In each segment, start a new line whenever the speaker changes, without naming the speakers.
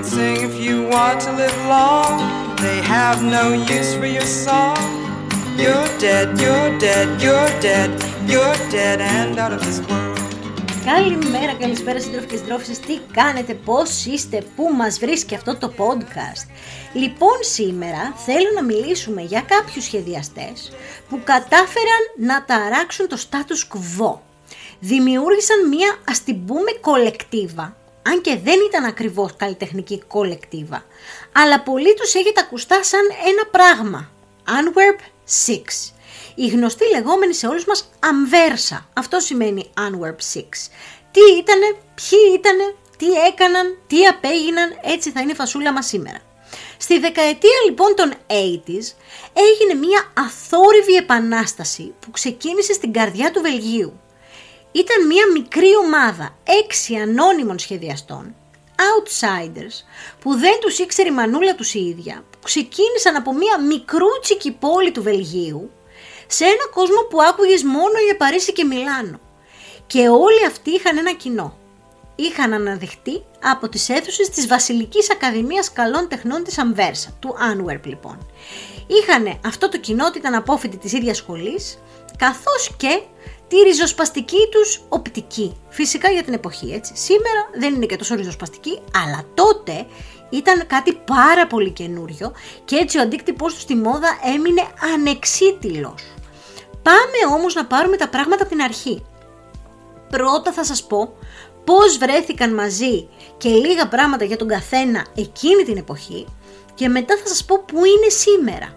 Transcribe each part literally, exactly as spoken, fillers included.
and sing if you want to live long. They have no use for your song. You're dead, you're dead, you're dead, you're dead and out of this world.
Καλημέρα, καλησπέρα συντρόφοι και συντρόφισσες, τι κάνετε, πώς είστε, πού μας βρίσκει αυτό το podcast. Λοιπόν, σήμερα θέλω να μιλήσουμε για κάποιους σχεδιαστές που κατάφεραν να ταράξουν το status quo. Δημιούργησαν μία, ας την πούμε, κολεκτίβα, αν και δεν ήταν ακριβώς καλλιτεχνική κολεκτίβα, αλλά πολλοί τους έχετε ακουστά σαν ένα πράγμα, Antwerp Six. Η γνωστή λεγόμενη σε όλους μας Αμβέρσα. Αυτό σημαίνει Antwerp Six. Τι ήτανε, ποιοι ήτανε, τι έκαναν, τι απέγιναν, έτσι θα είναι η φασούλα μας σήμερα. Στη δεκαετία λοιπόν των ογδόντα έγινε μια αθόρυβη επανάσταση που ξεκίνησε στην καρδιά του Βελγίου. Ήταν μια μικρή ομάδα έξι ανώνυμων σχεδιαστών, outsiders, που δεν τους ήξερε η μανούλα τους η ίδια, που ξεκίνησαν από μια μικρούτσικη πόλη του Βελγίου, σε ένα κόσμο που άκουγες μόνο για Παρίσι και Μιλάνο. Και όλοι αυτοί είχαν ένα κοινό. Είχαν αναδειχτεί από τις αίθουσες της Βασιλικής Ακαδημίας Καλών Τεχνών της Αμβέρσα, του Antwerp λοιπόν. Είχαν αυτό το κοινό ότι ήταν απόφοιτοι της ίδιας σχολής, καθώς και τη ριζοσπαστική τους οπτική. Φυσικά για την εποχή, έτσι. Σήμερα δεν είναι και τόσο ριζοσπαστική, αλλά τότε ήταν κάτι πάρα πολύ καινούριο και έτσι ο αντίκτυπος του στη μόδα έμεινε ανεξίτηλος. Πάμε όμως να πάρουμε τα πράγματα από την αρχή. Πρώτα θα σας πω πώς βρέθηκαν μαζί και λίγα πράγματα για τον καθένα εκείνη την εποχή και μετά θα σας πω πού είναι σήμερα.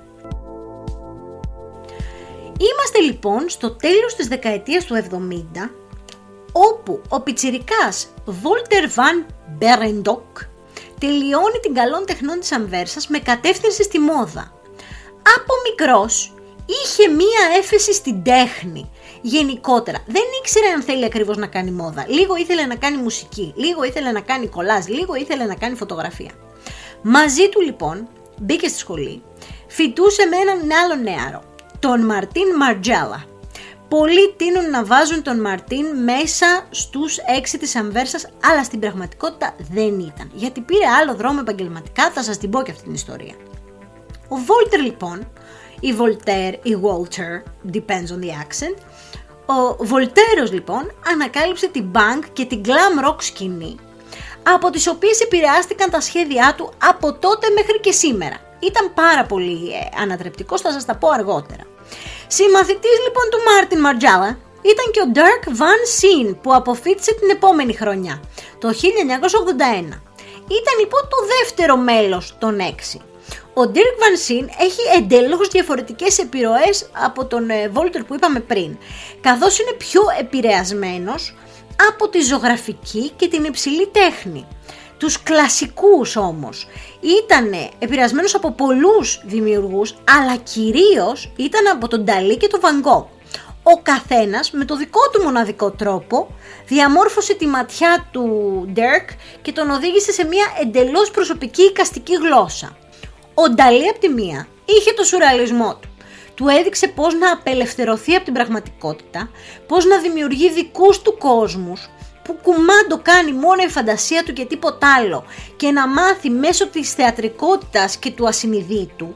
Είμαστε λοιπόν στο τέλος της δεκαετίας του εβδομήντα, όπου ο πιτσιρικάς Volter van Beirendonck τελειώνει την Καλών Τεχνών της Αμβέρσας με κατεύθυνση στη μόδα. Από μικρός είχε μία έφεση στην τέχνη γενικότερα. Δεν ήξερε αν θέλει ακριβώς να κάνει μόδα. Λίγο ήθελε να κάνει μουσική, λίγο ήθελε να κάνει κολάζ, λίγο ήθελε να κάνει φωτογραφία. Μαζί του λοιπόν μπήκε στη σχολή, φοιτούσε με έναν άλλο νέαρο, τον Μαρτίν Μαρτζέλα. Πολλοί τείνουν να βάζουν τον Μαρτίν μέσα στους έξι της Αμβέρσας, αλλά στην πραγματικότητα δεν ήταν, γιατί πήρε άλλο δρόμο επαγγελματικά, θα σας την πω και αυτή την ιστορία. Ο Volter λοιπόν, ή Voltaire ή Walter, depends on the accent, ο Βολτέρος λοιπόν ανακάλυψε την punk και την glam rock σκηνή, από τις οποίες επηρεάστηκαν τα σχέδιά του από τότε μέχρι και σήμερα. Ήταν πάρα πολύ ε, ανατρεπτικός, θα σας τα πω αργότερα. Συμμαθητής λοιπόν του Μάρτιν Μαρτζέλα ήταν και ο Dirk Van Seen, που αποφοίτησε την επόμενη χρονιά, το χίλια εννιακόσια ογδόντα ένα. Ήταν λοιπόν το δεύτερο μέλος των έξι. Ο Dirk Van Seen έχει εντελώς διαφορετικές επιρροές από τον Volter που είπαμε πριν, καθώς είναι πιο επηρεασμένος από τη ζωγραφική και την υψηλή τέχνη. Τους κλασικούς όμως. Ήταν επηρεασμένος από πολλούς δημιουργούς, αλλά κυρίως ήταν από τον Νταλί και τον Βαν Γκογ. Ο καθένας με το δικό του μοναδικό τρόπο διαμόρφωσε τη ματιά του Dirk και τον οδήγησε σε μια εντελώς προσωπική εικαστική γλώσσα. Ο Νταλί απ' τη μία είχε το σουρεαλισμό του. Του έδειξε πώς να απελευθερωθεί από την πραγματικότητα, πώς να δημιουργεί δικούς του κόσμους, που κουμάντο κάνει μόνο η φαντασία του και τίποτα άλλο, και να μάθει μέσω της θεατρικότητας και του ασυνειδήτου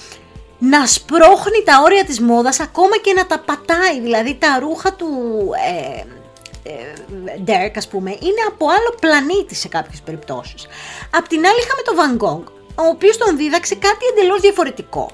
να σπρώχνει τα όρια της μόδας, ακόμα και να τα πατάει. Δηλαδή τα ρούχα του ε, ε, Dirk, ας πούμε, είναι από άλλο πλανήτη σε κάποιες περιπτώσεις. Απ' την άλλη είχαμε τον Van Gogh, ο οποίος τον δίδαξε κάτι εντελώς διαφορετικό.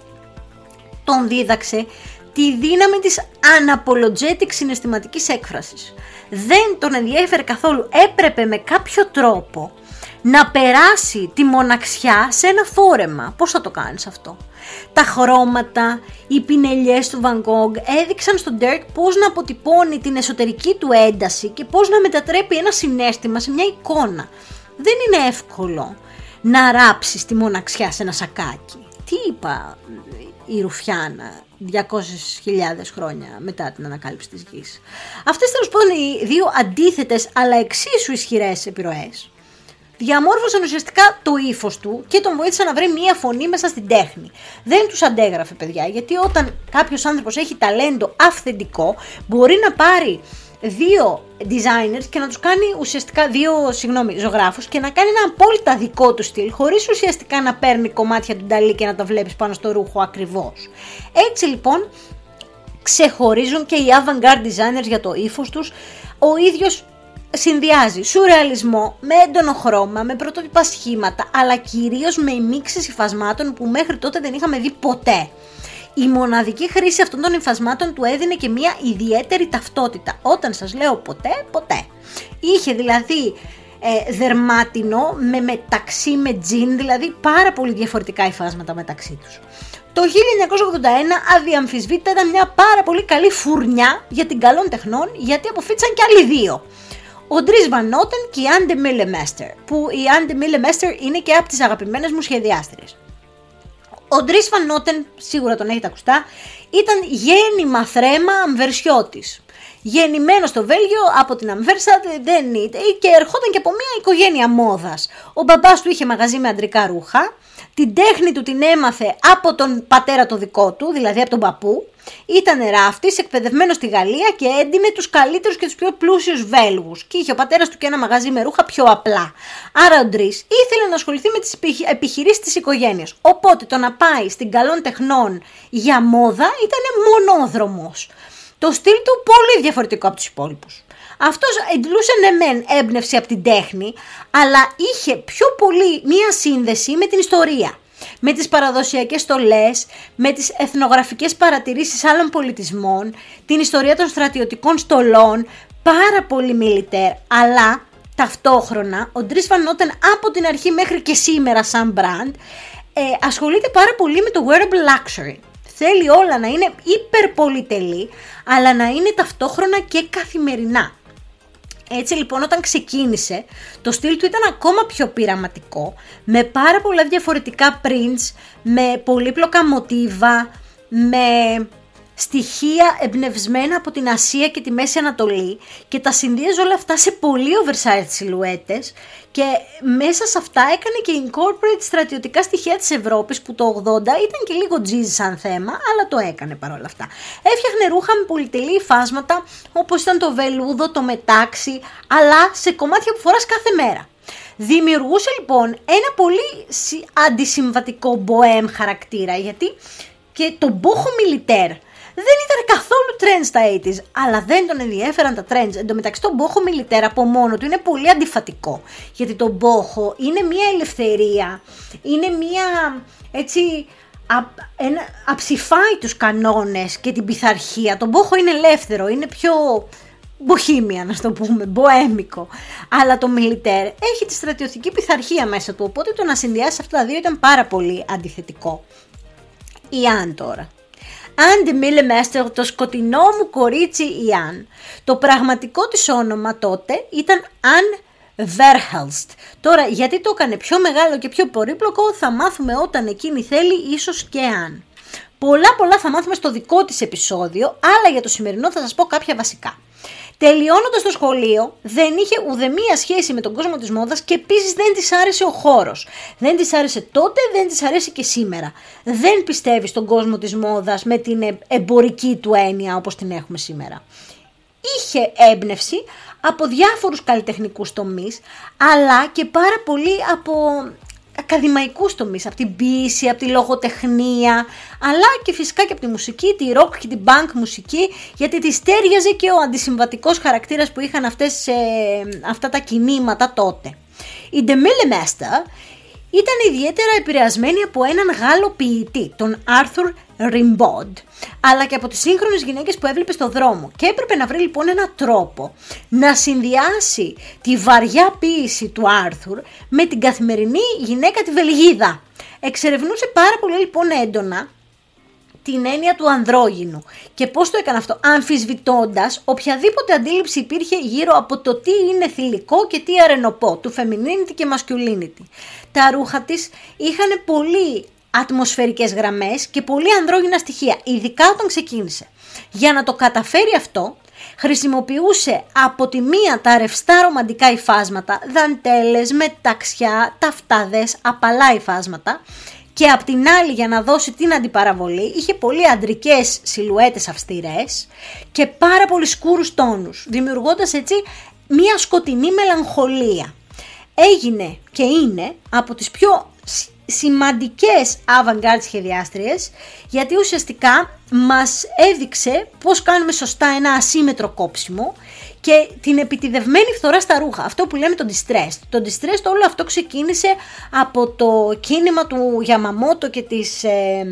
Τον δίδαξε τη δύναμη της unapologetic συναισθηματικής έκφρασης. Δεν τον ενδιέφερε καθόλου, έπρεπε με κάποιο τρόπο να περάσει τη μοναξιά σε ένα φόρεμα. Πώς θα το κάνεις αυτό? Τα χρώματα, οι πινελιές του Van Gogh έδειξαν στον Dirk πώς να αποτυπώνει την εσωτερική του ένταση και πώς να μετατρέπει ένα συναίσθημα σε μια εικόνα. Δεν είναι εύκολο να ράψεις τη μοναξιά σε ένα σακάκι. Τι είπα η Ρουφιάνα διακόσιες χιλιάδες χρόνια μετά την ανακάλυψη της γης. Αυτές τέλος πάντων οι δύο αντίθετες αλλά εξίσου ισχυρές επιρροές διαμόρφωσαν ουσιαστικά το ύφος του και τον βοήθησαν να βρει μία φωνή μέσα στην τέχνη. Δεν τους αντέγραφε, παιδιά, γιατί όταν κάποιος άνθρωπος έχει ταλέντο αυθεντικό μπορεί να πάρει δύο designers και να τους κάνει ουσιαστικά δύο συγγνώμη, ζωγράφους και να κάνει ένα απόλυτα δικό του στυλ, χωρίς ουσιαστικά να παίρνει κομμάτια του Νταλή και να τα βλέπεις πάνω στο ρούχο ακριβώς. Έτσι λοιπόν ξεχωρίζουν και οι avant-garde designers για το ύφος τους. Ο ίδιος συνδυάζει σουρεαλισμό με έντονο χρώμα, με πρωτότυπα σχήματα, αλλά κυρίως με μίξεις υφασμάτων που μέχρι τότε δεν είχαμε δει ποτέ. Η μοναδική χρήση αυτών των υφασμάτων του έδινε και μια ιδιαίτερη ταυτότητα. Όταν σας λέω ποτέ, ποτέ. Είχε δηλαδή ε, δερμάτινο με μεταξύ με τζιν, δηλαδή πάρα πολύ διαφορετικά υφάσματα μεταξύ τους. Το χίλια εννιακόσια ογδόντα ένα αδιαμφισβήτητα ήταν μια πάρα πολύ καλή φουρνιά για την καλών τεχνών, γιατί αποφύτησαν και άλλοι δύο. Ο Dries Van Noten και η Ann Demille Mester, που η Ann Demille Mester είναι και από τις αγαπημένες μου σχεδιάστριες. Ο Dries Van Noten, σίγουρα τον έχετε ακουστά, ήταν γέννημα θρέμα αμβερσιώτης. Γεννημένο στο Βέλγιο από την Αμβέρσα δεν ήταν, και ερχόταν και από μια οικογένεια μόδας. Ο μπαμπάς του είχε μαγαζί με αντρικά ρούχα, την τέχνη του την έμαθε από τον πατέρα το δικό του, δηλαδή από τον παππού. Ήταν ράφτης, εκπαιδευμένος στη Γαλλία και έντυνε τους καλύτερους και τους πιο πλούσιους Βέλγους. Και είχε ο πατέρας του και ένα μαγαζί με ρούχα πιο απλά. Άρα ο Ντρίς ήθελε να ασχοληθεί με τις επιχειρήσεις της οικογένειας. Οπότε το να πάει στην καλών τεχνών για μόδα ήταν μονόδρομος. Το στυλ του πολύ διαφορετικό από τους υπόλοιπους. Αυτός εντλούσε ναι μεν έμπνευση από την τέχνη, αλλά είχε πιο πολύ μία σύνδεση με την ιστορία. Με τις παραδοσιακές στολές, με τις εθνογραφικές παρατηρήσεις άλλων πολιτισμών, την ιστορία των στρατιωτικών στολών, πάρα πολύ μιλιτέρ, αλλά ταυτόχρονα ο Dries Van Noten από την αρχή μέχρι και σήμερα σαν brand ε, ασχολείται πάρα πολύ με το wearable luxury. Θέλει όλα να είναι υπερπολιτελή, αλλά να είναι ταυτόχρονα και καθημερινά. Έτσι λοιπόν όταν ξεκίνησε, το στυλ του ήταν ακόμα πιο πειραματικό, με πάρα πολλά διαφορετικά prints, με πολύπλοκα μοτίβα, με στοιχεία εμπνευσμένα από την Ασία και τη Μέση Ανατολή και τα συνδύαζε όλα αυτά σε πολύ oversized σιλουέτες και μέσα σε αυτά έκανε και incorporate στρατιωτικά στοιχεία της Ευρώπης που το ογδόντα ήταν και λίγο jazz σαν θέμα, αλλά το έκανε παρόλα αυτά. Έφτιαχνε ρούχα με πολυτελή υφάσματα όπως ήταν το βελούδο, το μετάξι, αλλά σε κομμάτια που φοράς κάθε μέρα. Δημιουργούσε λοιπόν ένα πολύ αντισυμβατικό bohem χαρακτήρα, γιατί και το μπόχο μιλιτέρ δεν ήταν καθόλου trend στα ογδόντα, αλλά δεν τον ενδιέφεραν τα trends. Εν τω μεταξύ το μπόχο μιλιτέρ από μόνο του είναι πολύ αντιφατικό, γιατί το μπόχο είναι μια ελευθερία, είναι μια έτσι α, ένα, αψηφάει τους κανόνες και την πειθαρχία. Το μπόχο είναι ελεύθερο, είναι πιο μποχήμια να το πούμε, μποέμικο. Αλλά το μιλιτέρ έχει τη στρατιωτική πειθαρχία μέσα του, οπότε το να συνδυάσει αυτά τα δύο ήταν πάρα πολύ αντιθετικό. Η Ann τώρα. Ann Demille Mester, το σκοτεινό μου κορίτσι η Ann. Το πραγματικό της όνομα τότε ήταν Ann Verhelst. Τώρα γιατί το έκανε πιο μεγάλο και πιο πολύπλοκο θα μάθουμε όταν εκείνη θέλει, ίσως και Ann. Πολλά πολλά θα μάθουμε στο δικό της επεισόδιο, αλλά για το σημερινό θα σας πω κάποια βασικά. Τελειώνοντας το σχολείο, δεν είχε ουδεμία σχέση με τον κόσμο της μόδας και επίσης δεν της άρεσε ο χώρος. Δεν της άρεσε τότε, δεν της αρέσει και σήμερα. Δεν πιστεύει στον κόσμο της μόδας με την εμπορική του έννοια όπως την έχουμε σήμερα. Είχε έμπνευση από διάφορους καλλιτεχνικούς τομείς, αλλά και πάρα πολύ από ακαδημαϊκούς τομείς, από την ποίηση, από τη λογοτεχνία, αλλά και φυσικά και από τη μουσική, τη rock και την punk μουσική, γιατί της τέριαζε και ο αντισυμβατικός χαρακτήρας που είχαν αυτές, ε, αυτά τα κινήματα τότε. Η Demille Mester ήταν ιδιαίτερα επηρεασμένη από έναν Γάλλο ποιητή, τον Arthur Rimbaud, αλλά και από τις σύγχρονες γυναίκες που έβλεπε στο δρόμο και έπρεπε να βρει λοιπόν έναν τρόπο να συνδυάσει τη βαριά ποίηση του Άρθουρ με την καθημερινή γυναίκα τη Βελγίδα. Εξερευνούσε πάρα πολύ λοιπόν έντονα την έννοια του ανδρόγυνου. Και πώς το έκανε αυτό? Αμφισβητώντας οποιαδήποτε αντίληψη υπήρχε γύρω από το τι είναι θηλυκό και τι αρενοπό, του femininity και masculinity. Τα ρούχα της είχαν πολύ ατμοσφαιρικές γραμμές και πολύ ανδρόγυνα στοιχεία, ειδικά όταν ξεκίνησε. Για να το καταφέρει αυτό, χρησιμοποιούσε από τη μία τα ρευστά ρομαντικά υφάσματα, δαντέλες, μεταξιά, ταυτάδες, απαλά υφάσματα, και απ' την άλλη για να δώσει την αντιπαραβολή είχε πολύ αντρικές σιλουέτες αυστηρές και πάρα πολύ σκούρους τόνους, δημιουργώντας έτσι μια σκοτεινή μελαγχολία. Έγινε και είναι από τις πιο σημαντικές avant-garde σχεδιάστριες, γιατί ουσιαστικά μας έδειξε πώς κάνουμε σωστά ένα ασύμετρο κόψιμο και την επιτηδευμένη φθορά στα ρούχα, αυτό που λέμε το distressed. Το distressed όλο αυτό ξεκίνησε από το κίνημα του Yamamoto και της ε,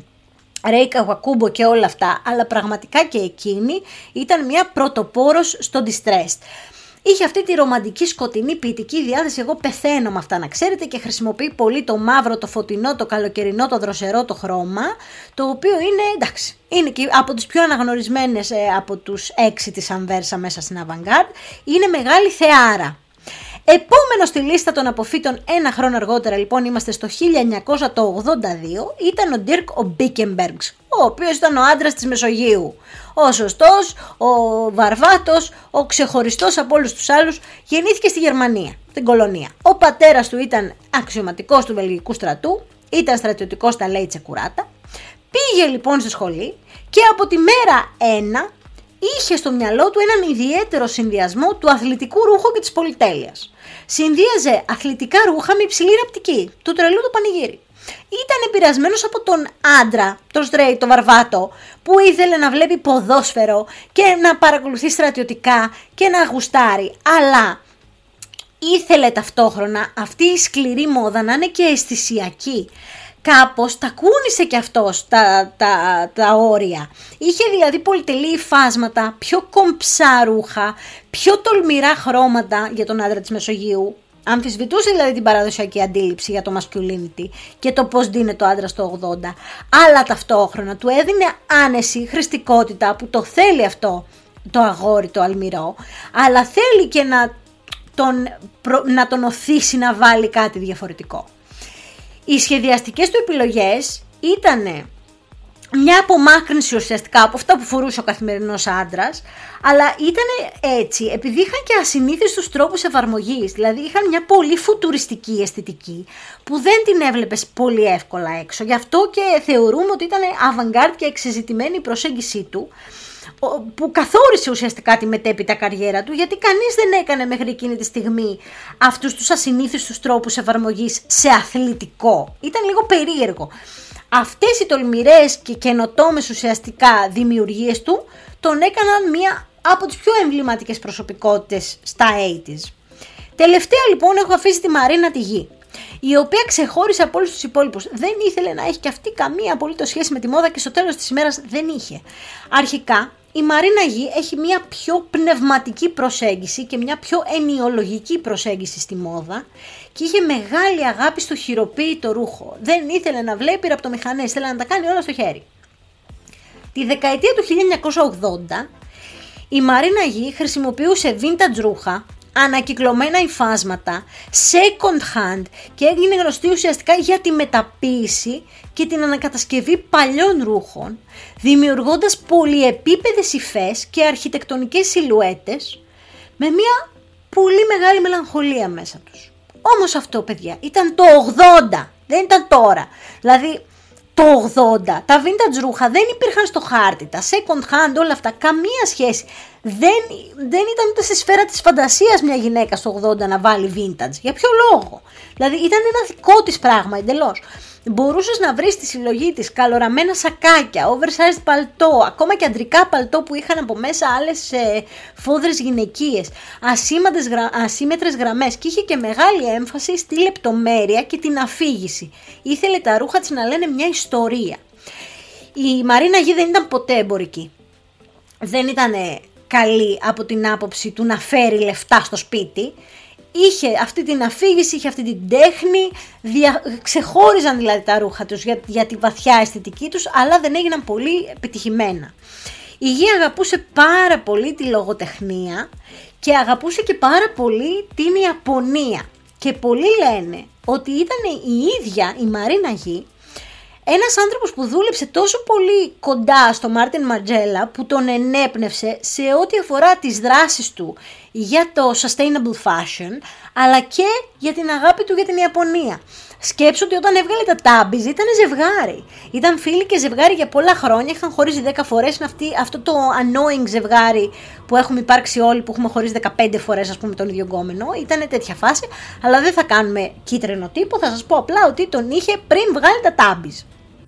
Rei Kawakubo και όλα αυτά, αλλά πραγματικά και εκείνη ήταν μια πρωτοπόρος στο distressed. Είχε αυτή τη ρομαντική σκοτεινή ποιητική διάθεση, εγώ πεθαίνω με αυτά να ξέρετε, και χρησιμοποιεί πολύ το μαύρο, το φωτεινό, το καλοκαιρινό, το δροσερό, το χρώμα, το οποίο είναι εντάξει, είναι και από τις πιο αναγνωρισμένες ε, από τους έξι της Ανβέρσα μέσα στην avant-garde, είναι μεγάλη θεάρα. Επόμενο στη λίστα των αποφύτων ένα χρόνο αργότερα, λοιπόν, είμαστε στο χίλια εννιακόσια ογδόντα δύο, ήταν ο Dirk ο Bickenbergs, ο οποίος ήταν ο άντρας της Μεσογείου. Ο σωστός, ο βαρβάτος, ο ξεχωριστός από όλους τους άλλους, γεννήθηκε στη Γερμανία, την κολονία. Ο πατέρας του ήταν αξιωματικός του βελγικού στρατού, ήταν στρατιωτικός στα Λέιτσε Κουράτα, πήγε λοιπόν στη σχολή και από τη μέρα ένα είχε στο μυαλό του έναν ιδιαίτερο συνδυασμό του αθλητικού ρούχου και της πολυτέλειας. Συνδύαζε αθλητικά ρούχα με υψηλή ραπτική, του τρελού του πανηγύρι. Ήταν επηρεασμένος από τον άντρα, τον στρέι, τον βαρβάτο, που ήθελε να βλέπει ποδόσφαιρο και να παρακολουθεί στρατιωτικά και να γουστάρει, αλλά ήθελε ταυτόχρονα αυτή η σκληρή μόδα να είναι και αισθησιακή. Κάπως τα κούνησε και αυτός τα, τα, τα όρια. Είχε δηλαδή πολυτελή υφάσματα, πιο κομψά ρούχα, πιο τολμηρά χρώματα για τον άντρα της Μεσογείου. Αμφισβητούσε δηλαδή την παραδοσιακή αντίληψη για το masculinity και το πώς δίνεται ο άντρας το ογδόντα, αλλά ταυτόχρονα του έδινε άνεση, χρηστικότητα που το θέλει αυτό το αγόρι το αλμυρό, αλλά θέλει και να τον, να τον οθήσει να βάλει κάτι διαφορετικό. Οι σχεδιαστικές του επιλογές ήταν μια απομάκρυνση ουσιαστικά από αυτά που φορούσε ο καθημερινός άντρας, αλλά ήταν έτσι επειδή είχαν και ασυνήθιστους τρόπους εφαρμογής, δηλαδή είχαν μια πολύ φουτουριστική αισθητική που δεν την έβλεπες πολύ εύκολα έξω. Γι' αυτό και θεωρούμε ότι ήταν avant-garde και εξεζητημένη η προσέγγιση του, που καθόρισε ουσιαστικά τη μετέπειτα καριέρα του, γιατί κανείς δεν έκανε μέχρι εκείνη τη στιγμή αυτούς τους ασυνήθιστους τρόπους εφαρμογής σε αθλητικό. Ήταν λίγο περίεργο. Αυτές οι τολμηρές και καινοτόμες ουσιαστικά δημιουργίες του τον έκαναν μία από τις πιο εμβληματικές προσωπικότητες στα ογδόντα. Τελευταία λοιπόν έχω αφήσει τη Μαρίνα τη Γη, η οποία ξεχώρισε από όλους τους υπόλοιπους. Δεν ήθελε να έχει και αυτή καμία απολύτως σχέση με τη μόδα και στο τέλος της ημέρας δεν είχε. Αρχικά η Μαρίνα Γη έχει μια πιο πνευματική προσέγγιση και μια πιο ενιολογική προσέγγιση στη μόδα και είχε μεγάλη αγάπη στο χειροποίητο ρούχο. Δεν ήθελε να βλέπει ραπτομηχανές, ήθελε να τα κάνει όλα στο χέρι. Τη δεκαετία του χίλια εννιακόσια ογδόντα η Μαρίνα Γη χρησιμοποιούσε vintage ρούχα, ανακυκλωμένα υφάσματα, second hand και έγινε γνωστή ουσιαστικά για τη μεταποίηση και την ανακατασκευή παλιών ρούχων, δημιουργώντας πολυεπίπεδες υφές και αρχιτεκτονικές σιλουέτες με μια πολύ μεγάλη μελαγχολία μέσα τους. Όμως αυτό, παιδιά, ήταν το ογδόντα, δεν ήταν τώρα. Δηλαδή το ογδόντα τα vintage ρούχα δεν υπήρχαν στο χάρτη, τα second hand, όλα αυτά, καμία σχέση. Δεν, δεν ήταν ούτε στη σφαίρα της φαντασίας μια γυναίκα στο ογδόντα να βάλει vintage. Για ποιο λόγο? Δηλαδή ήταν ένα δικό της πράγμα εντελώς. Μπορούσες να βρεις στη συλλογή της καλοραμένα σακάκια, oversized παλτό, ακόμα και αντρικά παλτό που είχαν από μέσα άλλες ε, φόδρες γυναικείες, γρα, ασύμετρες γραμμές, και είχε και μεγάλη έμφαση στη λεπτομέρεια και την αφήγηση. Ήθελε τα ρούχα της να λένε μια ιστορία. Η Μαρίνα Γη δεν ήταν ποτέ εμπορική. Δεν ήταν καλή από την άποψη του να φέρει λεφτά στο σπίτι. Είχε αυτή την αφήγηση, είχε αυτή την τέχνη, δια... ξεχώριζαν δηλαδή τα ρούχα τους για, για τη βαθιά αισθητική τους, αλλά δεν έγιναν πολύ επιτυχημένα. Η Γη αγαπούσε πάρα πολύ τη λογοτεχνία και αγαπούσε και πάρα πολύ την Ιαπωνία. Και πολλοί λένε ότι ήταν η ίδια η Μαρίνα Γη ένας άνθρωπος που δούλεψε τόσο πολύ κοντά στο Μάρτιν Μαρτζέλα που τον ενέπνευσε σε ό,τι αφορά τις δράσεις του για το sustainable fashion, αλλά και για την αγάπη του για την Ιαπωνία. Σκέψου ότι όταν έβγαλε τα Tabbies ήταν ζευγάρι. Ήταν φίλοι και ζευγάρι για πολλά χρόνια. Είχαν χωρίσει δέκα φορές. Είναι αυτή, αυτό το annoying ζευγάρι που έχουμε υπάρξει όλοι, που έχουμε χωρίσει δεκαπέντε φορές, ας πούμε, τον ίδιο γκόμενο. Ήταν τέτοια φάση. Αλλά δεν θα κάνουμε κίτρινο τύπο. Θα σας πω απλά ότι τον είχε πριν βγάλει τα Tabbies.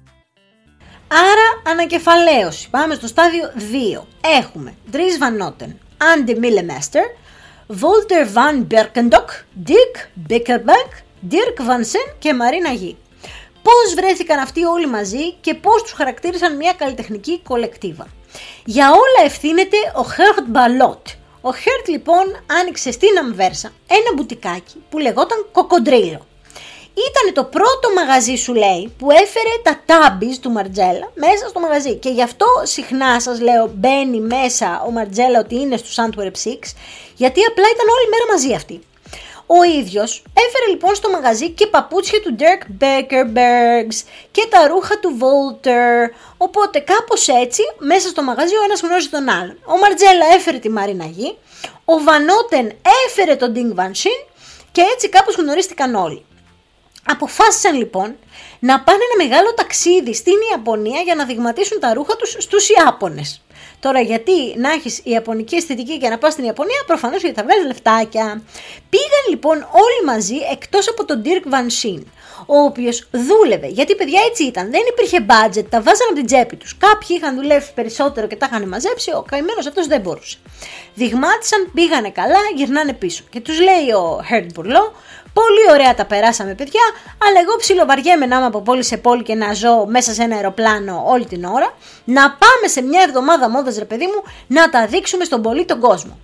Άρα, ανακεφαλαίωση. Πάμε στο στάδιο δύο. Έχουμε Dries Van Noten, Andy Millemester, Walter van Berkendok, Dirk Bickerbeck, Dirk Van Sen και Marina G. Πώς βρέθηκαν αυτοί όλοι μαζί και πώς τους χαρακτήρισαν μια καλλιτεχνική κολεκτίβα. Για όλα ευθύνεται ο Gert Ballot. Ο Gert λοιπόν άνοιξε στην Αμβέρσα ένα μπουτικάκι που λεγόταν Κοκοντρίλο. Ήταν το πρώτο μαγαζί, σου λέει, που έφερε τα Tabbies του Μαρτζέλα μέσα στο μαγαζί. Και γι' αυτό συχνά σας λέω μπαίνει μέσα ο Μαρτζέλα ότι είναι στους Antwerp Six, γιατί απλά ήταν όλη μέρα μαζί αυτοί. Ο ίδιος έφερε λοιπόν στο μαγαζί και παπούτσια του Dirk Beckerbergs και τα ρούχα του Walter. Οπότε κάπως έτσι μέσα στο μαγαζί ο ένας γνώριζε τον άλλον. Ο Μαρτζέλα έφερε τη Marina G, ο Van Noten έφερε τον Ding Van Shin και έτσι κάπως γνωρίστηκαν όλοι. Αποφάσισαν λοιπόν να πάνε ένα μεγάλο ταξίδι στην Ιαπωνία για να δειγματίσουν τα ρούχα τους στους Ιάπωνες. Τώρα γιατί να έχεις ιαπωνική αισθητική και να πας στην Ιαπωνία, προφανώς γιατί θα βγάλεις λεφτάκια. Πήγαν λοιπόν όλοι μαζί εκτός από τον Dirk Van Shin, ο οποίος δούλευε, γιατί παιδιά έτσι ήταν, δεν υπήρχε budget, τα βάζαν από την τσέπη τους. Κάποιοι είχαν δουλεύει περισσότερο και τα είχαν μαζέψει, ο καημένος αυτός δεν μπορούσε. Δειγμάτισαν, πήγανε καλά, γυρνάνε πίσω. Και τους λέει ο Gert Ballot, πολύ ωραία τα περάσαμε παιδιά, αλλά εγώ ψιλοβαριέμαι να είμαι από πόλη σε πόλη και να ζω μέσα σε ένα αεροπλάνο όλη την ώρα. Να πάμε σε μια εβδομάδα μόδας ρε παιδί μου, να τα δείξουμε στον πολύ τον κόσμο.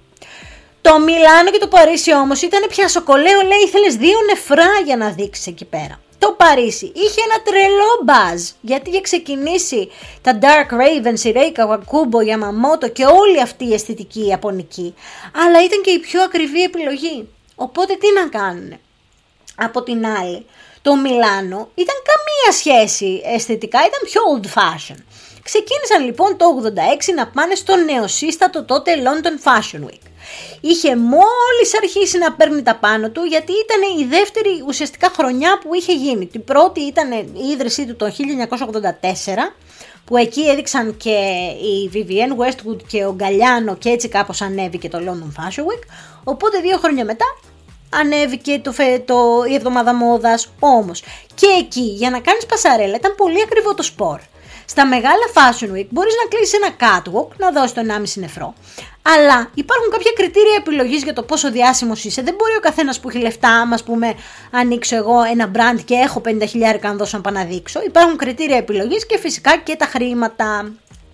Το Μιλάνο και το Παρίσι όμως ήταν πια σοκολέο, λέει, ήθελες δύο νεφρά για να δείξεις εκεί πέρα. Το Παρίσι είχε ένα τρελό μπαζ, γιατί είχε ξεκινήσει τα Dark Ravens, η Rei Kawakubo, η Yamamoto και όλη αυτή η αισθητική ιαπωνική, αλλά ήταν και η πιο ακριβή επιλογή. Οπότε τι να κάνουνε. Από την άλλη, το Μιλάνο ήταν καμία σχέση αισθητικά, ήταν πιο old fashion. Ξεκίνησαν λοιπόν το ογδόντα έξι να πάνε στο νεοσύστατο τότε London Fashion Week. Είχε μόλις αρχίσει να παίρνει τα πάνω του, γιατί ήταν η δεύτερη ουσιαστικά χρονιά που είχε γίνει. Την πρώτη ήταν η ίδρυσή του το χίλια εννιακόσια ογδόντα τέσσερα, που εκεί έδειξαν και η Vivienne Westwood και ο Γκαλιάνο και έτσι κάπως ανέβηκε το London Fashion Week. Οπότε δύο χρόνια μετά ανέβηκε το, το, η εβδομάδα μόδας. Όμως και εκεί για να κάνεις πασαρέλα ήταν πολύ ακριβό το σπορ. Στα μεγάλα Fashion Week μπορείς να κλείσεις ένα catwalk, να δώσεις το ενάμιση νεφρό. Αλλά υπάρχουν κάποια κριτήρια επιλογής για το πόσο διάσημος είσαι. Δεν μπορεί ο καθένας που έχει λεφτά, άμα ας πούμε ανοίξω εγώ ένα brand και έχω πενήντα χιλιάρικα να δώσω να πάω να δείξω. Υπάρχουν κριτήρια επιλογής και φυσικά και τα χρήματα.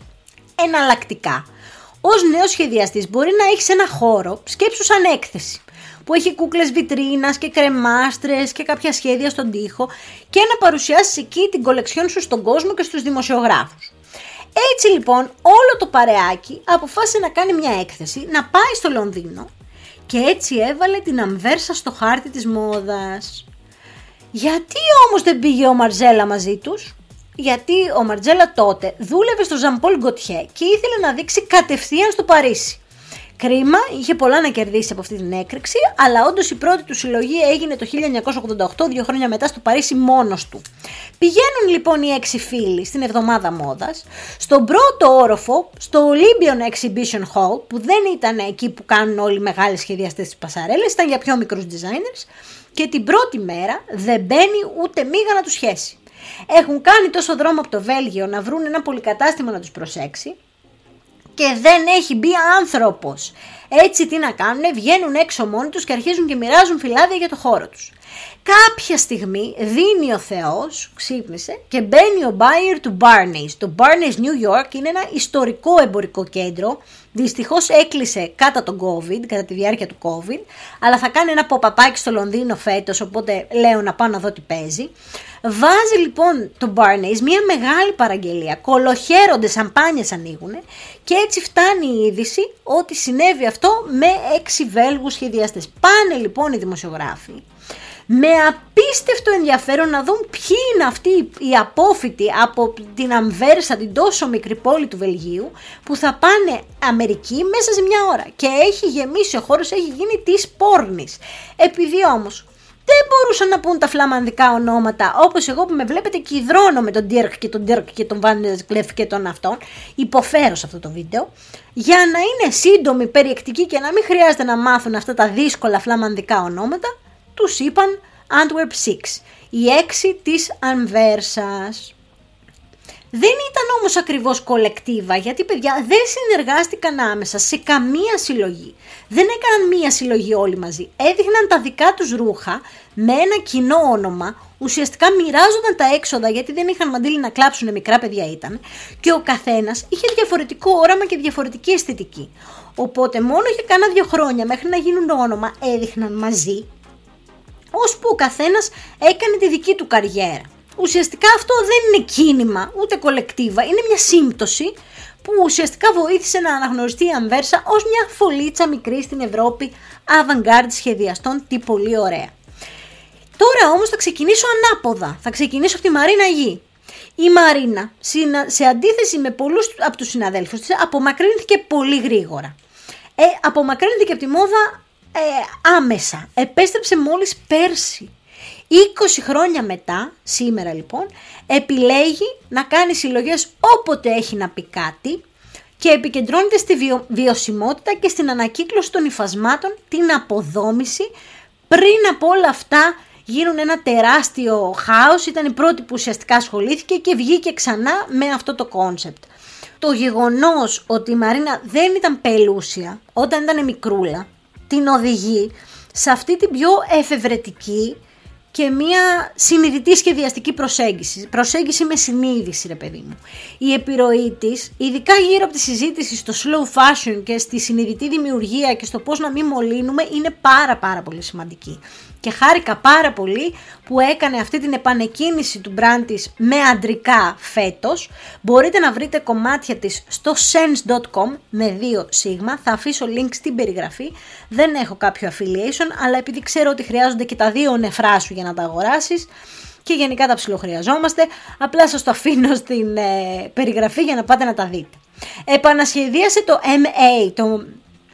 Εναλλακτικά. Ως νέος σχεδιαστής μπορεί να έχεις ένα χώρο, σκέψου σαν έκθεση, που έχει κούκλες βιτρίνας και κρεμάστρες και κάποια σχέδια στον τοίχο και να παρουσιάσεις εκεί την κολεξιόν σου στον κόσμο και στους δημοσιογράφους. Έτσι λοιπόν όλο το παρεάκι αποφάσισε να κάνει μια έκθεση, να πάει στο Λονδίνο και έτσι έβαλε την Αμβέρσα στο χάρτη της μόδας. Γιατί όμως δεν πήγε ο Μαρτζέλα μαζί τους? Γιατί ο Μαρτζέλα τότε δούλευε στο Jean Paul Gaultier και ήθελε να δείξει κατευθείαν στο Παρίσι. Κρίμα, είχε πολλά να κερδίσει από αυτή την έκρηξη, αλλά όντως η πρώτη του συλλογή έγινε το χίλια εννιακόσια ογδόντα οκτώ, δύο χρόνια μετά στο Παρίσι μόνος του. Πηγαίνουν λοιπόν οι έξι φίλοι στην εβδομάδα μόδας, στον πρώτο όροφο, στο Olympian Exhibition Hall, που δεν ήταν εκεί που κάνουν όλοι οι μεγάλοι σχεδιαστές της πασαρέλες, ήταν για πιο μικρούς designers, και την πρώτη μέρα δεν μπαίνει ούτε μίγα να τους σχέσει. Έχουν κάνει τόσο δρόμο από το Βέλγιο να βρουν ένα πολυκατάστημα να τους προσέξει, και δεν έχει μπει άνθρωπος. Έτσι τι να κάνουνε, βγαίνουν έξω μόνοι τους και αρχίζουν και μοιράζουν φυλάδια για το χώρο τους. Κάποια στιγμή δίνει ο Θεός, ξύπνησε και μπαίνει ο buyer του Barney's. Το Barney's New York είναι ένα ιστορικό εμπορικό κέντρο. Δυστυχώς έκλεισε κατά τον COVID, κατά τη διάρκεια του COVID, αλλά θα κάνει ένα ποπαπάκι στο Λονδίνο φέτος, οπότε λέω να πάω να δω τι παίζει. Βάζει λοιπόν το Barney's μια μεγάλη παραγγελία, κολοχέροντες σαμπάνιες ανοίγουνε και έτσι φτάνει η είδηση ότι συνέβη αυτό με έξι Βέλγους σχεδιαστές. Πάνε λοιπόν οι δημοσιογράφοι με απίστευτο ενδιαφέρον να δουν ποιοι είναι αυτοί οι απόφοιτοι από την Αμβέρσα, την τόσο μικρή πόλη του Βελγίου, που θα πάνε Αμερική μέσα σε μια ώρα. Και έχει γεμίσει ο χώρος, έχει γίνει της πόρνης. Επειδή όμως δεν μπορούσαν να πούν τα φλαμανδικά ονόματα, όπως εγώ που με βλέπετε και υδρώνω με τον Dirk και τον Dirk και τον Van Cleef και τον αυτόν, υποφέρω σε αυτό το βίντεο, για να είναι σύντομη, περιεκτική και να μην χρειάζεται να μάθουν αυτά τα δύσκολα φλαμανδικά ονόματα, τους είπαν Antwerp έξι, η έξι της Ανβέρσας. Δεν ήταν όμως ακριβώς κολεκτίβα, γιατί παιδιά δεν συνεργάστηκαν άμεσα σε καμία συλλογή. Δεν έκαναν μία συλλογή όλοι μαζί. Έδειχναν τα δικά τους ρούχα με ένα κοινό όνομα, ουσιαστικά μοιράζονταν τα έξοδα γιατί δεν είχαν μαντήλι να κλάψουν, μικρά παιδιά ήταν, και ο καθένας είχε διαφορετικό όραμα και διαφορετική αισθητική. Οπότε μόνο για κάνα δύο χρόνια μέχρι να γίνουν όνομα έδειχναν μαζί, ώσπου ο καθένας έκανε τη δική του καριέρα. Ουσιαστικά αυτό δεν είναι κίνημα, ούτε κολεκτίβα, είναι μια σύμπτωση που ουσιαστικά βοήθησε να αναγνωριστεί η Ανβέρσα ως μια φωλίτσα μικρή στην Ευρώπη avant-garde σχεδιαστών, τι πολύ ωραία. Τώρα όμως θα ξεκινήσω ανάποδα, θα ξεκινήσω από τη Μαρίνα Γη. Η Μαρίνα, σε αντίθεση με πολλούς από τους συναδέλφους της, απομακρύνθηκε πολύ γρήγορα. Ε, απομακρύνθηκε από τη μόδα ε, άμεσα, επέστρεψε μόλις πέρσι. είκοσι χρόνια μετά, σήμερα λοιπόν, επιλέγει να κάνει συλλογές όποτε έχει να πει κάτι και επικεντρώνεται στη βιο... βιωσιμότητα και στην ανακύκλωση των υφασμάτων, την αποδόμηση. Πριν από όλα αυτά γίνουν ένα τεράστιο χάος, ήταν η πρώτη που ουσιαστικά ασχολήθηκε και βγήκε ξανά με αυτό το κόνσεπτ. Το γεγονός ότι η Μαρίνα δεν ήταν πελούσια όταν ήταν μικρούλα, την οδηγεί σε αυτή την πιο εφευρετική και μια συνειδητή σχεδιαστική προσέγγιση. Προσέγγιση με συνείδηση, ρε παιδί μου. Η επιρροή της, ειδικά γύρω από τη συζήτηση στο slow fashion και στη συνειδητή δημιουργία και στο πώς να μην μολύνουμε, είναι πάρα πάρα πολύ σημαντική. Και χάρηκα πάρα πολύ που έκανε αυτή την επανεκκίνηση του brand της με αντρικά φέτος. Μπορείτε να βρείτε κομμάτια της στο sense dot com με δύο σίγμα. Θα αφήσω link στην περιγραφή. Δεν έχω κάποιο affiliation, αλλά επειδή ξέρω ότι χρειάζονται και τα δύο νεφρά σου για να τα αγοράσεις και γενικά τα ψιλοχρειαζόμαστε, απλά σας το αφήνω στην ε, περιγραφή για να πάτε να τα δείτε. Επανασχεδίασε το εμ έι, το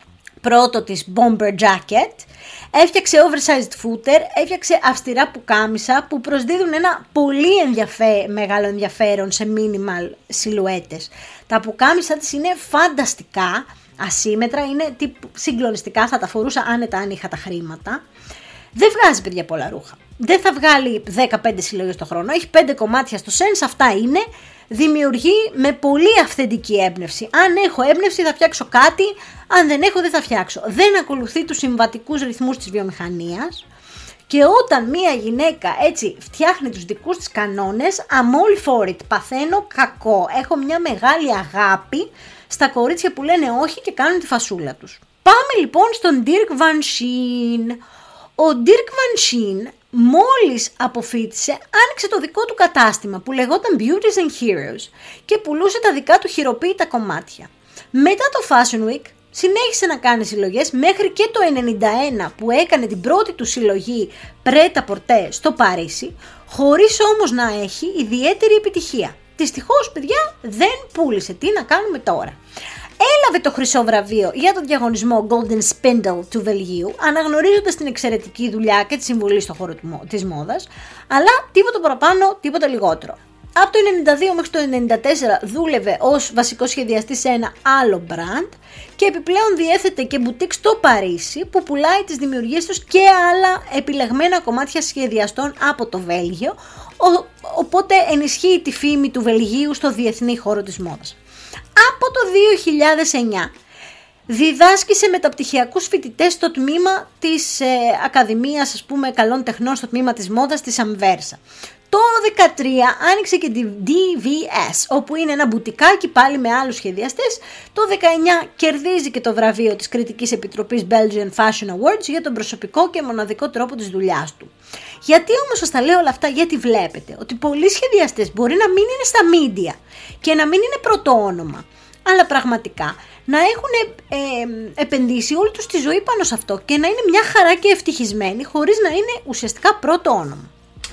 πρώτο της bomber jacket. Έφτιαξε oversized footer, έφτιαξε αυστηρά πουκάμισα που προσδίδουν ένα πολύ ενδιαφέ... μεγάλο ενδιαφέρον σε minimal σιλουέτες. Τα πουκάμισα της είναι φανταστικά, ασύμετρα, είναι τύπου συγκλονιστικά, θα τα φορούσα άνετα αν είχα τα χρήματα. Δεν βγάζει παιδιά πολλά ρούχα. Δεν θα βγάλει δεκαπέντε συλλογές το χρόνο, έχει πέντε κομμάτια στο Sense, αυτά είναι. Δημιουργεί με πολύ αυθεντική έμπνευση. Αν έχω έμπνευση θα φτιάξω κάτι, αν δεν έχω δεν θα φτιάξω. Δεν ακολουθεί τους συμβατικούς ρυθμούς της βιομηχανίας και όταν μία γυναίκα έτσι φτιάχνει τους δικούς της κανόνες, I'm all for it, παθαίνω κακό. Έχω μια μεγάλη αγάπη στα κορίτσια που λένε όχι και κάνουν τη φασούλα τους. Πάμε λοιπόν στον Dirk Van Scheen. Ο Dirk Van Scheen μόλις αποφοίτησε, άνοιξε το δικό του κατάστημα που λεγόταν Beauties and Heroes και πουλούσε τα δικά του χειροποίητα κομμάτια. Μετά το Fashion Week συνέχισε να κάνει συλλογές μέχρι και το ενενήντα ένα που έκανε την πρώτη του συλλογή Prêt-à-porter στο Παρίσι, χωρίς όμως να έχει ιδιαίτερη επιτυχία. Δυστυχώς παιδιά δεν πούλησε, τι να κάνουμε τώρα. Έλαβε το χρυσό βραβείο για τον διαγωνισμό Golden Spindle του Βελγίου, αναγνωρίζοντας την εξαιρετική δουλειά και τη συμβολή στον χώρο της μόδας, αλλά τίποτα παραπάνω, τίποτα λιγότερο. Από το ενενήντα δύο μέχρι το ενενήντα τέσσερα δούλευε ως βασικός σχεδιαστής σε ένα άλλο brand και επιπλέον διέθετε και μπουτίκ στο Παρίσι που πουλάει τις δημιουργίες τους και άλλα επιλεγμένα κομμάτια σχεδιαστών από το Βέλγιο, ο, οπότε ενισχύει τη φήμη του Βελγίου στο διεθνή χώρο της μόδας. Από το δύο χιλιάδες εννιά διδάσκει σε μεταπτυχιακούς φοιτητές στο τμήμα της ε, Ακαδημίας ας πούμε, Καλών Τεχνών, στο τμήμα της μόδας της Αμβέρσα. Το δεκατρία άνοιξε και τη ντι βι ες, όπου είναι ένα μπουτικάκι πάλι με άλλους σχεδιαστές. Το δεκαεννιά κερδίζει και το βραβείο της Κριτικής Επιτροπής Belgian Fashion Awards για τον προσωπικό και μοναδικό τρόπο της δουλειάς του. Γιατί όμως σας τα λέω όλα αυτά? Γιατί βλέπετε ότι πολλοί σχεδιαστές μπορεί να μην είναι στα media και να μην είναι πρώτο όνομα, αλλά πραγματικά να έχουν ε, επενδύσει όλη τους τη ζωή πάνω σε αυτό και να είναι μια χαρά και ευτυχισμένοι χωρίς να είναι ουσιαστικά πρώτο όνομα.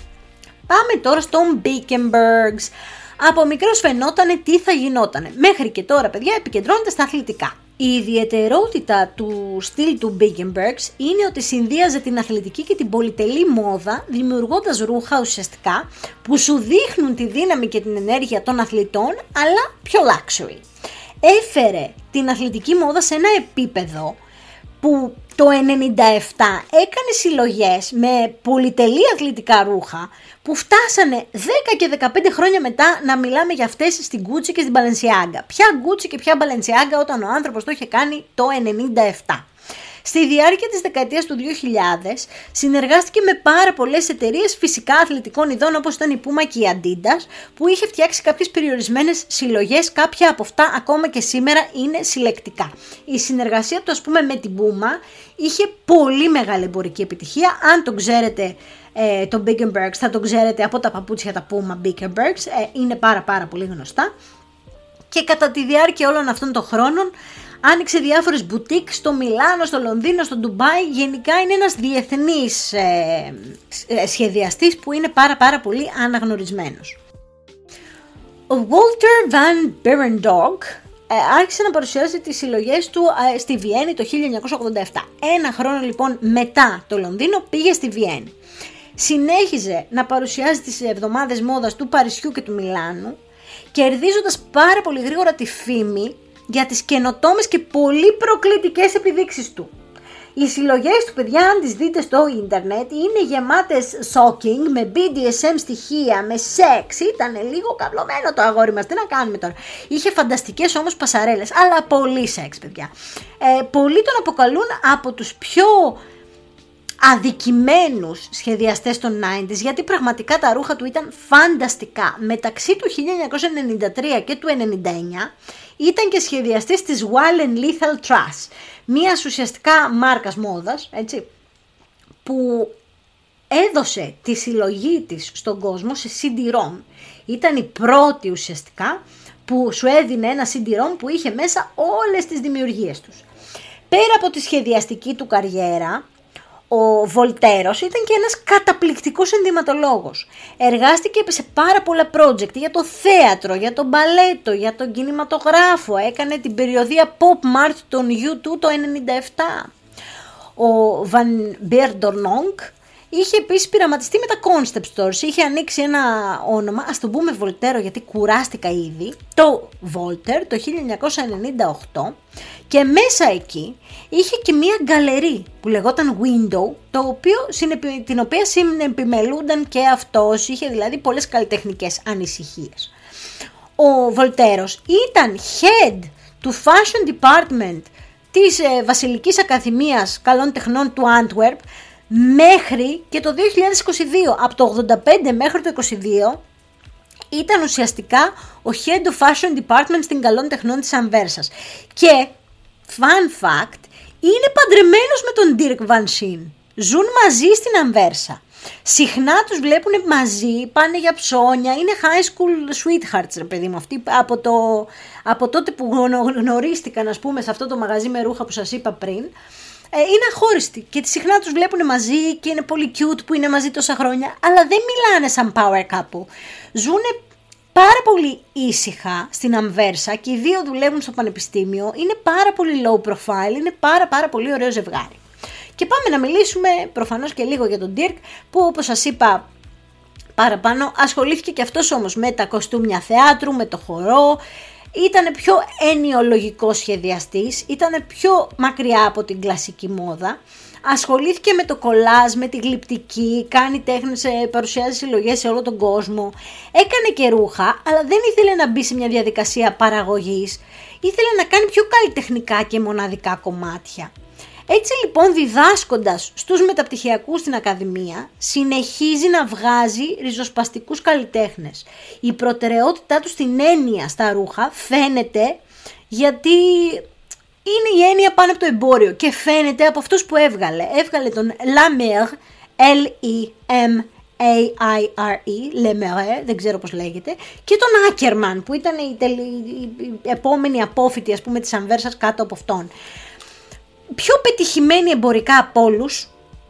Πάμε τώρα στον Bickenbergs. Από μικρός φαινότανε τι θα γινότανε. Μέχρι και τώρα παιδιά επικεντρώνεται στα αθλητικά. Η ιδιαιτερότητα του στυλ του Biggenbergs είναι ότι συνδύαζε την αθλητική και την πολυτελή μόδα, δημιουργώντας ρούχα ουσιαστικά που σου δείχνουν τη δύναμη και την ενέργεια των αθλητών, αλλά πιο luxury. Έφερε την αθλητική μόδα σε ένα επίπεδο που το ενενήντα επτά έκανε συλλογές με πολυτελή αθλητικά ρούχα που φτάσανε δέκα και δεκαπέντε χρόνια μετά να μιλάμε για αυτές στην Gucci και στην Balenciaga. Ποια Gucci και ποια Balenciaga όταν ο άνθρωπος το είχε κάνει το ενενήντα επτά. Στη διάρκεια της δεκαετίας του δύο χιλιάδες συνεργάστηκε με πάρα πολλές εταιρείες φυσικά αθλητικών ειδών όπως ήταν η Puma και η Adidas, που είχε φτιάξει κάποιες περιορισμένες συλλογές, κάποια από αυτά ακόμα και σήμερα είναι συλλεκτικά. Η συνεργασία του ας πούμε με την Puma είχε πολύ μεγάλη εμπορική επιτυχία. Αν το ξέρετε ε, το Biggenbergs θα το ξέρετε από τα παπούτσια τα Puma Biggenbergs, ε, είναι πάρα πάρα πολύ γνωστά. Και κατά τη διάρκεια όλων αυτών των χρόνων άνοιξε διάφορες μπουτίκ στο Μιλάνο, στο Λονδίνο, στο Ντουμπάι. Γενικά είναι ένας διεθνής ε, ε, σχεδιαστής που είναι πάρα πάρα πολύ αναγνωρισμένος. Ο Walter van Beirendonck ε, άρχισε να παρουσιάζει τις συλλογές του ε, στη Βιέννη το χίλια εννιακόσια ογδόντα επτά. Ένα χρόνο λοιπόν μετά το Λονδίνο πήγε στη Βιέννη. Συνέχιζε να παρουσιάζει τις εβδομάδες μόδας του Παρισιού και του Μιλάνου, κερδίζοντας πάρα πολύ γρήγορα τη φήμη για τις καινοτόμες και πολύ προκλητικές επιδείξεις του. Οι συλλογές του, παιδιά, αν τις δείτε στο ίντερνετ, είναι γεμάτες shocking, με μπι ντι ες εμ στοιχεία, με σεξ. Ήταν λίγο καυλωμένο το αγόρι μας, τι να κάνουμε τώρα. Είχε φανταστικές όμως πασαρέλες, αλλά πολύ σεξ, παιδιά. Ε, πολλοί τον αποκαλούν από τους πιο αδικημένους σχεδιαστές των ενενήντα, γιατί πραγματικά τα ρούχα του ήταν φανταστικά. Μεταξύ του χίλια εννιακόσια ενενήντα τρία και του ενενήντα εννιά ήταν και σχεδιαστής της Wild and Lethal Trash, μιας ουσιαστικά μάρκας μόδας, έτσι, που έδωσε τη συλλογή της στον κόσμο σε σι ντι-ROM. Ήταν η πρώτη ουσιαστικά που σου έδινε ένα σι ντι-ROM που είχε μέσα όλες τις δημιουργίες τους. Πέρα από τη σχεδιαστική του καριέρα, ο Βολτέρος ήταν και ένας καταπληκτικός ενδυματολόγος. Εργάστηκε σε πάρα πολλά project για το θέατρο, για το μπαλέτο, για τον κινηματογράφο. Έκανε την περιοδία Pop Mart των γιου τού το ενενήντα επτά. Ο Van Beirendonck είχε επίσης πειραματιστεί με τα concept stores. Είχε ανοίξει ένα όνομα, ας το πούμε Βολτέρο γιατί κουράστηκα ήδη, το Voltaire το χίλια εννιακόσια ενενήντα οκτώ, και μέσα εκεί είχε και μία γκαλερί που λεγόταν Window, το οποίο, την οποία συνεπιμελούνταν και αυτός, είχε δηλαδή πολλές καλλιτεχνικές ανησυχίες. Ο Βολτέρος ήταν head του fashion department της ε, Βασιλικής Ακαδημίας Καλών Τεχνών του Antwerp μέχρι και το δύο χιλιάδες είκοσι δύο. Από το ογδόντα πέντε μέχρι το είκοσι δύο ήταν ουσιαστικά ο head of fashion department στην Καλών Τεχνών της Αμβέρσας. Και fun fact, είναι παντρεμένος με τον Dirk Van Scheen. Ζουν μαζί στην Αμβέρσα. Συχνά τους βλέπουν μαζί, πάνε για ψώνια, είναι high school sweethearts, ρε παιδί μου, αυτοί από, το, από τότε που γνωρίστηκαν, ας πούμε, σε αυτό το μαγαζί με ρούχα που σας είπα πριν, είναι αχώριστοι και συχνά τους βλέπουν μαζί και είναι πολύ cute που είναι μαζί τόσα χρόνια, αλλά δεν μιλάνε σαν power couple. Ζουνε πάρα πολύ ήσυχα στην Αμβέρσα και οι δύο δουλεύουν στο πανεπιστήμιο, είναι πάρα πολύ low profile, είναι πάρα πάρα πολύ ωραίο ζευγάρι. Και πάμε να μιλήσουμε προφανώς και λίγο για τον Dirk, που όπως σας είπα παραπάνω ασχολήθηκε και αυτός όμως με τα κοστούμια θεάτρου, με το χορό. Ήταν πιο ενιολογικός σχεδιαστής, ήταν πιο μακριά από την κλασική μόδα. Ασχολήθηκε με το κολάζ, με τη γλυπτική, κάνει τέχνες, παρουσιάζει συλλογές σε όλο τον κόσμο. Έκανε και ρούχα, αλλά δεν ήθελε να μπει σε μια διαδικασία παραγωγής. Ήθελε να κάνει πιο καλλιτεχνικά και μοναδικά κομμάτια. Έτσι λοιπόν, διδάσκοντας στους μεταπτυχιακούς στην Ακαδημία, συνεχίζει να βγάζει ριζοσπαστικούς καλλιτέχνες. Η προτεραιότητά του στην έννοια στα ρούχα φαίνεται, γιατί είναι η έννοια πάνω από το εμπόριο, και φαίνεται από αυτούς που έβγαλε. Έβγαλε τον La Mer, L E M A I R E, Le Mer, δεν ξέρω πώς λέγεται, και τον Ackerman που ήταν η, τελ... η επόμενη απόφοιτη, ας πούμε, της Αμβέρσας κάτω από αυτόν. Πιο πετυχημένοι εμπορικά από όλους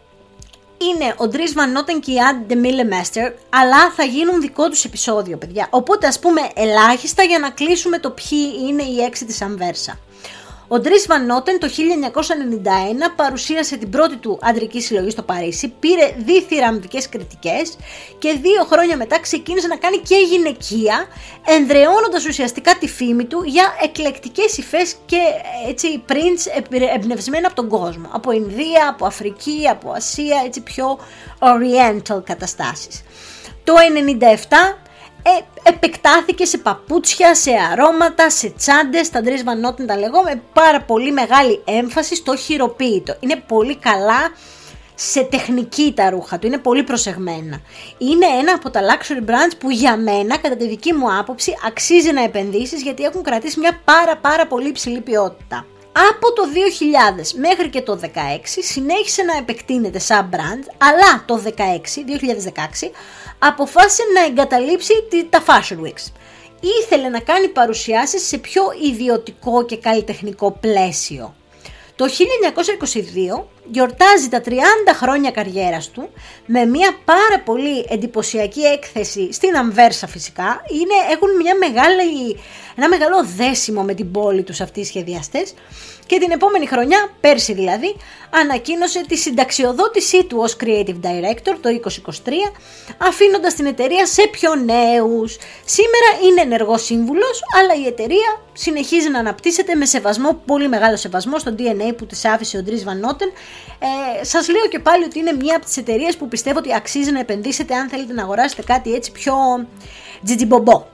είναι ο Dries Van Noten και η Ad de Millemeester, αλλά θα γίνουν δικό τους επεισόδιο, παιδιά. Οπότε ας πούμε ελάχιστα για να κλείσουμε το ποιοι είναι οι έξι της Αμβέρσα. Ο Dries Van Noten το χίλια εννιακόσια ενενήντα ένα παρουσίασε την πρώτη του αντρική συλλογή στο Παρίσι, πήρε διθυραμβικές κριτικές και δύο χρόνια μετά ξεκίνησε να κάνει και γυναικεία, ενδρεώνοντας ουσιαστικά τη φήμη του για εκλεκτικές υφές και έτσι prints εμπνευσμένα από τον κόσμο, από Ινδία, από Αφρική, από Ασία, έτσι πιο oriental καταστάσεις. Το ενενήντα επτά Ε, επεκτάθηκε σε παπούτσια, σε αρώματα, σε τσάντες. Τα Dries Van Noten τα λέγω με πάρα πολύ μεγάλη έμφαση στο χειροποίητο. Είναι πολύ καλά σε τεχνική τα ρούχα του, είναι πολύ προσεγμένα. Είναι ένα από τα luxury brands που για μένα, κατά τη δική μου άποψη, αξίζει να επενδύσεις, γιατί έχουν κρατήσει μια πάρα πάρα πολύ υψηλή ποιότητα. Από το δύο χιλιάδες μέχρι και το δύο χιλιάδες δεκαέξι συνέχισε να επεκτείνεται σαν brand, αλλά το δύο χιλιάδες δεκαέξι αποφάσισε να εγκαταλείψει τα Fashion Weeks. Ήθελε να κάνει παρουσιάσεις σε πιο ιδιωτικό και καλλιτεχνικό πλαίσιο. Το χίλια εννιακόσια είκοσι δύο γιορτάζει τα τριάντα χρόνια καριέρας του με μια πάρα πολύ εντυπωσιακή έκθεση στην Αμβέρσα φυσικά. Είναι, έχουν μια μεγάλη, ένα μεγάλο δέσιμο με την πόλη τους αυτοί οι σχεδιαστές και την επόμενη χρονιά, πέρσι δηλαδή, ανακοίνωσε τη συνταξιοδότησή του ως Creative Director το είκοσι είκοσι τρία, αφήνοντας την εταιρεία σε πιο νέους. Σήμερα είναι ενεργός σύμβουλος, αλλά η εταιρεία συνεχίζει να αναπτύσσεται με σεβασμό, πολύ μεγάλο σεβασμό στο ντι εν έι που της άφησε ο Dries Van Noten. Ε, σας λέω και πάλι ότι είναι μία από τις εταιρείες που πιστεύω ότι αξίζει να επενδύσετε αν θέλετε να αγοράσετε κάτι έτσι πιο τζιτζιμπομπό.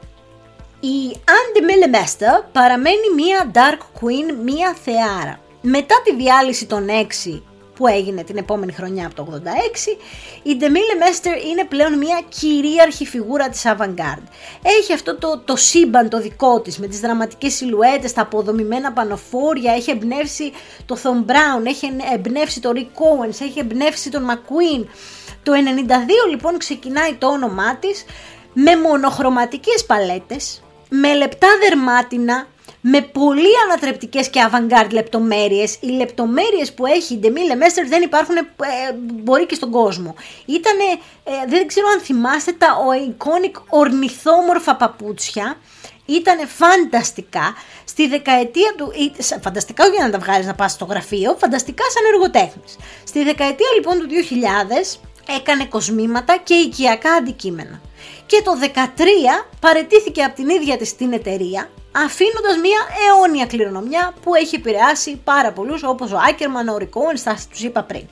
Η Ann Demille Mester παραμένει μία Dark Queen, μία θεάρα. Μετά τη διάλυση των έξι που έγινε την επόμενη χρονιά από το ογδόντα έξι, η Demille Mester είναι πλέον μια κυρίαρχη φιγούρα της avant-garde. Έχει αυτό το, το σύμπαν το δικό της με τις δραματικές σιλουέτες, τα αποδομημένα πανοφόρια, έχει εμπνεύσει το Thom Browne, έχει εμπνεύσει το Rick Owens, έχει εμπνεύσει τον McQueen. Το ενενήντα δύο λοιπόν ξεκινάει το όνομά της με μονοχρωματικές παλέτες, με λεπτά δερμάτινα, με πολύ ανατρεπτικές και avant-garde λεπτομέρειες. Οι λεπτομέρειες που έχει η Demille Mester δεν υπάρχουν, ε, μπορεί και στον κόσμο. Ήτανε, ε, δεν ξέρω αν θυμάστε τα iconic ορνηθόμορφα παπούτσια. Ήτανε φανταστικά στη δεκαετία του, φανταστικά για να τα βγάλεις να πας στο γραφείο, φανταστικά σαν εργοτέχνης. Στη δεκαετία λοιπόν του δύο χιλιάδες έκανε κοσμήματα και οικιακά αντικείμενα. Και το δεκατρία παραιτήθηκε από την ίδια της την εταιρεία, αφήνοντας μια αιώνια κληρονομιά που έχει επηρεάσει πάρα πολλούς, όπως ο Άκερμαν, ο Rick Owens, θα τους είπα πριν.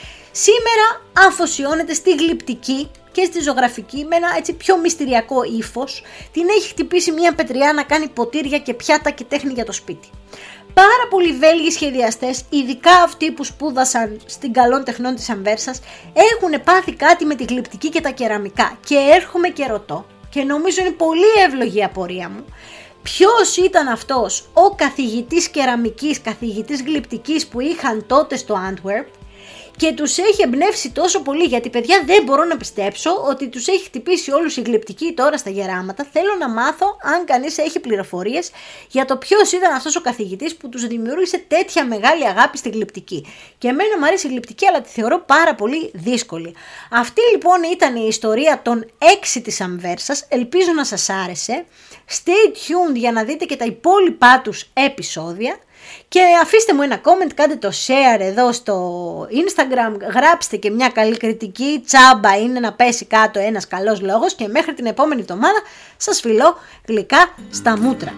Σήμερα αφοσιώνεται στη γλυπτική και στη ζωγραφική με ένα έτσι πιο μυστηριακό ύφος. Την έχει χτυπήσει μια πετριά να κάνει ποτήρια και πιάτα και τέχνη για το σπίτι. Πάρα πολλοί Βέλγοι σχεδιαστές, ειδικά αυτοί που σπούδασαν στην καλών τεχνών της Αμβέρσας, έχουν πάθει κάτι με τη γλυπτική και τα κεραμικά. Και έρχομαι και ρωτώ, και νομίζω είναι πολύ εύλογη η απορία μου, ποιος ήταν αυτός ο καθηγητής κεραμικής, καθηγητής γλυπτικής που είχαν τότε στο Antwerp και τους έχει εμπνεύσει τόσο πολύ, γιατί παιδιά δεν μπορώ να πιστέψω ότι τους έχει χτυπήσει όλους η γλυπτική τώρα στα γεράματα. Θέλω να μάθω αν κανείς έχει πληροφορίες για το ποιος ήταν αυτός ο καθηγητής που τους δημιούργησε τέτοια μεγάλη αγάπη στη γλυπτική. Και εμένα μου αρέσει η γλυπτική, αλλά τη θεωρώ πάρα πολύ δύσκολη. Αυτή λοιπόν ήταν η ιστορία των έξι της Αμβέρσας, ελπίζω να σας άρεσε. Stay tuned για να δείτε και τα υπόλοιπά τους επεισόδια. Και αφήστε μου ένα comment, κάντε το share εδώ στο Instagram, γράψτε και μια καλή κριτική, τσάμπα είναι να πέσει κάτω ένας καλός λόγος και μέχρι την επόμενη εβδομάδα σας φιλώ γλυκά στα μούτρα.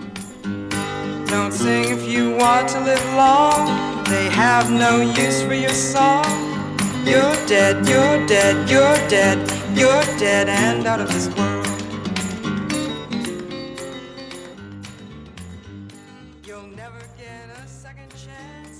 Don't sing if you want to live long, they have no use for your song. You're dead, you're dead, you're dead, you're dead and out of this world.